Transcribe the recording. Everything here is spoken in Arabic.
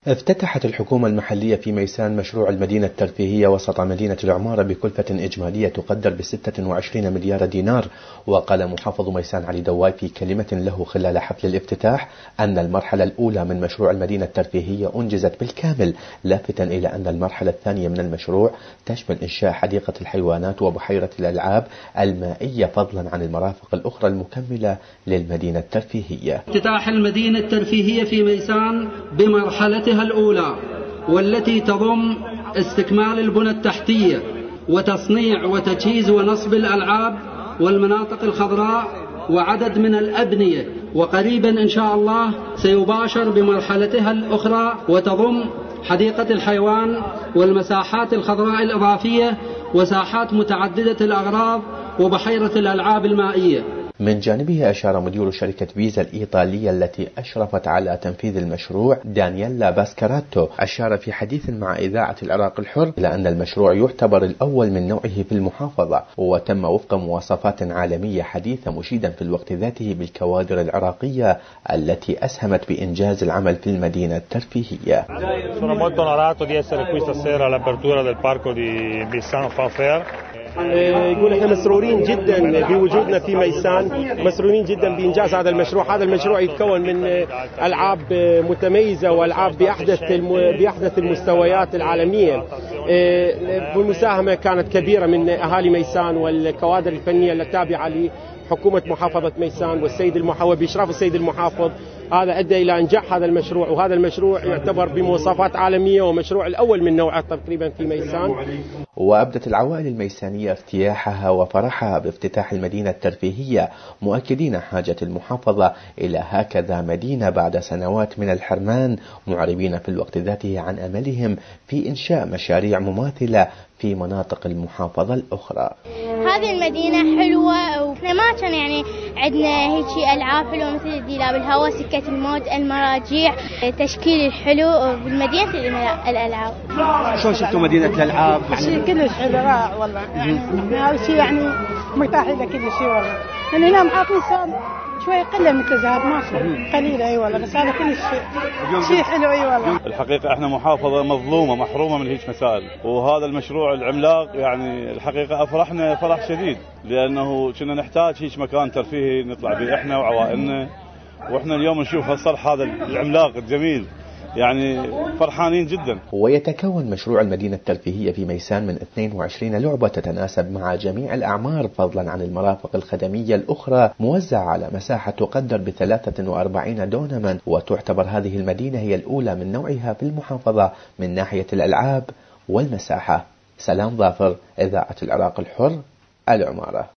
افتتحت الحكومة المحلية في ميسان مشروع المدينة الترفيهية وسط مدينة العمارة بكلفة إجمالية تقدر ب26 مليار دينار. وقال محافظ ميسان علي دواي في كلمة له خلال حفل الافتتاح أن المرحلة الأولى من مشروع المدينة الترفيهية أنجزت بالكامل، لافتا إلى أن المرحلة الثانية من المشروع تشمل إنشاء حديقة الحيوانات وبحيرة الألعاب المائية فضلا عن المرافق الأخرى المكملة للمدينة الترفيهية. افتتاح المدينة الترفيهية في ميسان بمرحلتها الأولى والتي تضم استكمال البنى التحتية وتصنيع وتجهيز ونصب الألعاب والمناطق الخضراء وعدد من الأبنية، وقريبا إن شاء الله سيباشر بمرحلتها الأخرى وتضم حديقة الحيوان والمساحات الخضراء الإضافية وساحات متعددة الأغراض وبحيرة الألعاب المائية. من جانبه أشار مدير شركة فيزا الإيطالية التي أشرفت على تنفيذ المشروع دانييلا باسكاراتو، أشار في حديث مع إذاعة العراق الحر إلى أن المشروع يعتبر الأول من نوعه في المحافظة وتم وفق مواصفات عالمية حديثة، مشيدا في الوقت ذاته بالكوادر العراقية التي أسهمت بإنجاز العمل في المدينة الترفيهية. يقول احنا مسرورين جدا بوجودنا في ميسان، مسرورين جدا بإنجاز هذا المشروع. هذا المشروع يتكون من ألعاب متميزة وألعاب بأحدث المستويات العالمية. والمساهمة كانت كبيرة من أهالي ميسان والكوادر الفنية التابعة لحكومة محافظة ميسان والسيد المحافظ بإشراف السيد المحافظ. هذا أدى إلى إنجاح هذا المشروع، وهذا المشروع يعتبر بمواصفات عالمية ومشروع الأول من نوعه تقريبا في ميسان. وأبدت العوائل الميسانية ارتياحها وفرحها بافتتاح المدينة الترفيهية، مؤكدين حاجة المحافظة إلى هكذا مدينة بعد سنوات من الحرمان، معربين في الوقت ذاته عن أملهم في إنشاء مشاريع مماثلة في مناطق المحافظة الأخرى. هذه المدينة حلوة وإحنا ما كان يعني عندنا هيك ألعاب حلوة مثل الديلاب الهواء، سكة الموت، المراجيع، تشكيل الحلو بالمدينة الألعاب. شو شفتوا مدينة الألعاب؟ شيء كلش حلو رائع والله، يعني هذا شيء يعني مرتاح إلى كل شيء والله. يعني هنا محافظين صار شوي قلة من التزهات، ما قليلة أي والله، بس هذا كل شيء حلو أي والله. الحقيقة احنا محافظة مظلومة محرومة من هيك مسائل، وهذا المشروع العملاق يعني الحقيقة أفرحنا فرح شديد، لأنه كنا نحتاج هيك مكان ترفيهي نطلع به احنا وعوائلنا، واحنا اليوم نشوف هالصرح هذا العملاق الجميل، يعني فرحانين جدا. ويتكون مشروع المدينة الترفيهية في ميسان من 22 لعبة تتناسب مع جميع الأعمار، فضلا عن المرافق الخدمية الأخرى موزعة على مساحة تقدر ب43 دونما. وتعتبر هذه المدينة هي الأولى من نوعها في المحافظة من ناحية الألعاب والمساحة. سلام ظافر، إذاعة العراق الحر، العمارة.